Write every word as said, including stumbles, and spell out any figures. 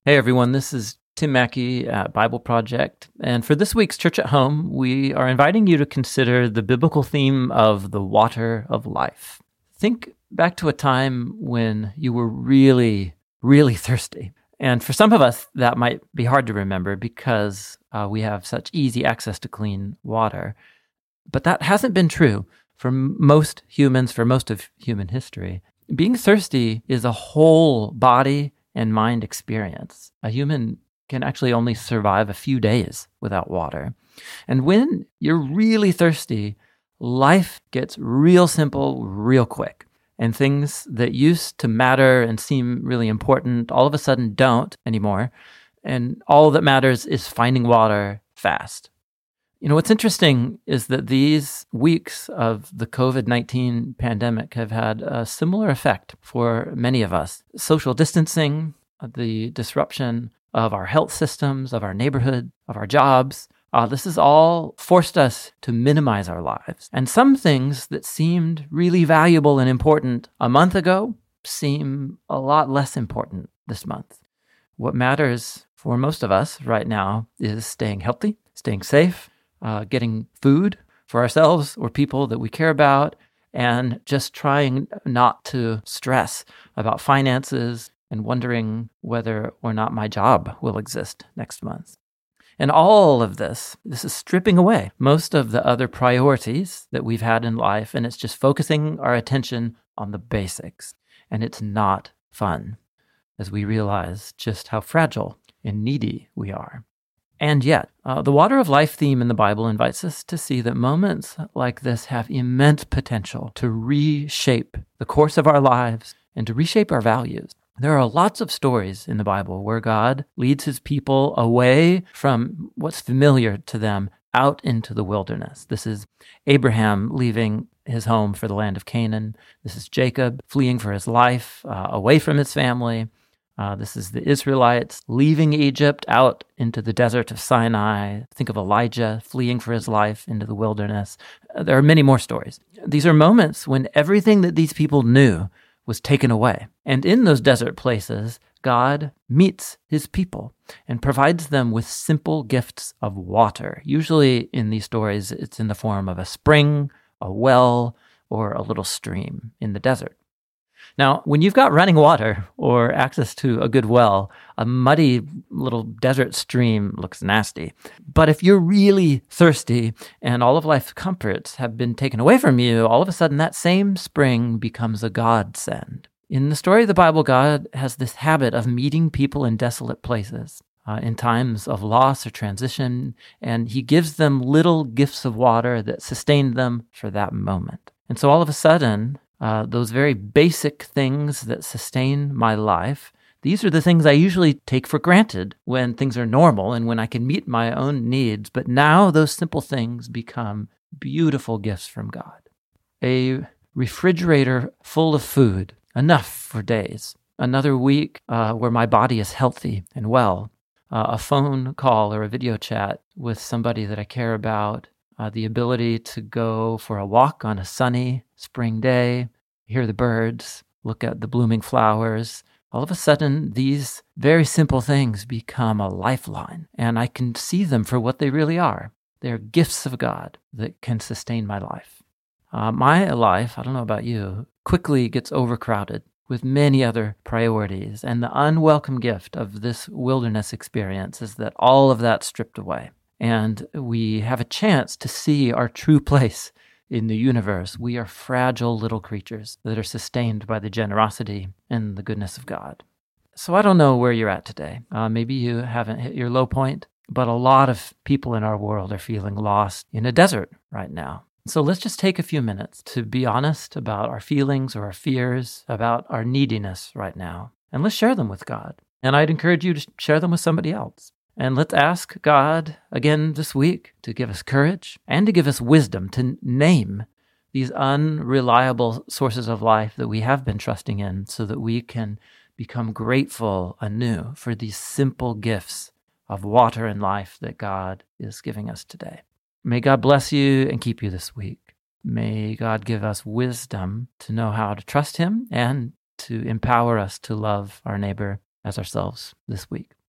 Hey everyone, this is Tim Mackey at Bible Project. And for this week's Church at Home, we are inviting you to consider the biblical theme of the water of life. Think back to a time when you were really, really thirsty. And for some of us, that might be hard to remember because uh, we have such easy access to clean water. But that hasn't been true for most humans, for most of human history. Being thirsty is a whole body and mind experience. A human can actually only survive a few days without water. And when you're really thirsty, life gets real simple, real quick. And things that used to matter and seem really important all of a sudden don't anymore. And all that matters is finding water fast. You know, what's interesting is that these weeks of the covid nineteen pandemic have had a similar effect for many of us. Social distancing, the disruption of our health systems, of our neighborhood, of our jobs, uh, this has all forced us to minimize our lives. And some things that seemed really valuable and important a month ago seem a lot less important this month. What matters for most of us right now is staying healthy, staying safe, Uh, getting food for ourselves or people that we care about, and just trying not to stress about finances and wondering whether or not my job will exist next month. And all of this, this is stripping away most of the other priorities that we've had in life, and it's just focusing our attention on the basics. And it's not fun as we realize just how fragile and needy we are. And yet, uh, the water of life theme in the Bible invites us to see that moments like this have immense potential to reshape the course of our lives and to reshape our values. There are lots of stories in the Bible where God leads his people away from what's familiar to them out into the wilderness. This is Abraham leaving his home for the land of Canaan. This is Jacob fleeing for his life uh, away from his family. Uh, this is the Israelites leaving Egypt out into the desert of Sinai. Think of Elijah fleeing for his life into the wilderness. Uh, there are many more stories. These are moments when everything that these people knew was taken away. And in those desert places, God meets his people and provides them with simple gifts of water. Usually in these stories, it's in the form of a spring, a well, or a little stream in the desert. Now, when you've got running water or access to a good well, a muddy little desert stream looks nasty. But if you're really thirsty and all of life's comforts have been taken away from you, all of a sudden that same spring becomes a godsend. In the story of the Bible, God has this habit of meeting people in desolate places uh, in times of loss or transition, and he gives them little gifts of water that sustain them for that moment. And so all of a sudden, Uh, those very basic things that sustain my life, these are the things I usually take for granted when things are normal and when I can meet my own needs. But now those simple things become beautiful gifts from God. A refrigerator full of food, enough for days. Another week uh, where my body is healthy and well. Uh, a phone call or a video chat with somebody that I care about. Uh, the ability to go for a walk on a sunny spring day, hear the birds, look at the blooming flowers. All of a sudden, these very simple things become a lifeline, and I can see them for what they really are. They're gifts of God that can sustain my life. Uh, my life, I don't know about you, quickly gets overcrowded with many other priorities, and the unwelcome gift of this wilderness experience is that all of that's stripped away. And we have a chance to see our true place in the universe. We are fragile little creatures that are sustained by the generosity and the goodness of God. So I don't know where you're at today. Uh, maybe you haven't hit your low point, but a lot of people in our world are feeling lost in a desert right now. So let's just take a few minutes to be honest about our feelings or our fears, about our neediness right now, and let's share them with God. And I'd encourage you to share them with somebody else. And let's ask God again this week to give us courage and to give us wisdom to name these unreliable sources of life that we have been trusting in so that we can become grateful anew for these simple gifts of water and life that God is giving us today. May God bless you and keep you this week. May God give us wisdom to know how to trust him and to empower us to love our neighbor as ourselves this week.